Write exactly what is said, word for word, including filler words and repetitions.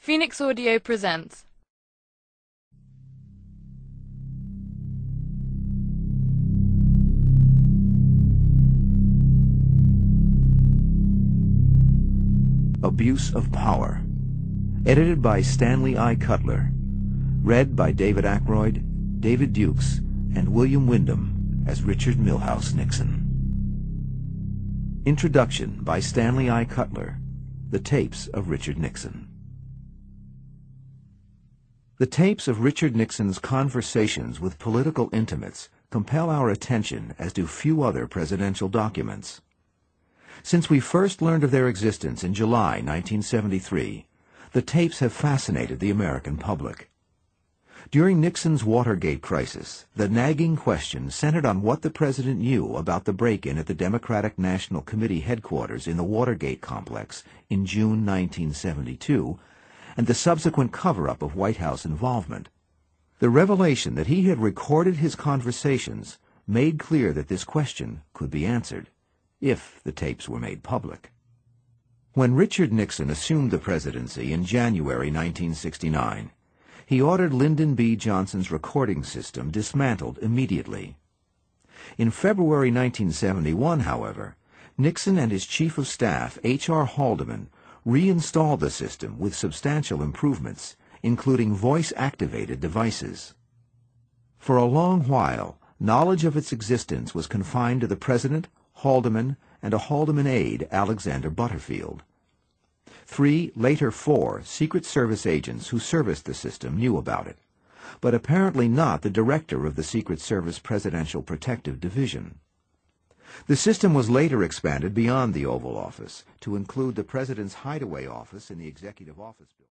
Phoenix Audio presents. Abuse of Power. Edited by Stanley I. Cutler. Read by David Aykroyd, David Dukes, and William Wyndham as Richard Milhous Nixon. Introduction by Stanley I. Cutler. The Tapes of Richard Nixon. The tapes of Richard Nixon's conversations with political intimates compel our attention as do few other presidential documents. Since we first learned of their existence in July nineteen seventy-three, the tapes have fascinated the American public. During Nixon's Watergate crisis, the nagging question centered on what the president knew about the break-in at the Democratic National Committee headquarters in the Watergate complex in June nineteen seventy-two, and the subsequent cover-up of White House involvement. The revelation that he had recorded his conversations made clear that this question could be answered, if the tapes were made public. When Richard Nixon assumed the presidency in January nineteen sixty-nine, he ordered Lyndon B. Johnson's recording system dismantled immediately. In February nineteen seventy-one, however, Nixon and his Chief of Staff, H R Haldeman, reinstalled the system with substantial improvements, including voice-activated devices. For a long while, knowledge of its existence was confined to the President, Haldeman, and a Haldeman aide, Alexander Butterfield. Three, later four, Secret Service agents who serviced the system knew about it, but apparently not the director of the Secret Service Presidential Protective Division. The system was later expanded beyond the Oval Office to include the President's hideaway office in the Executive Office Building.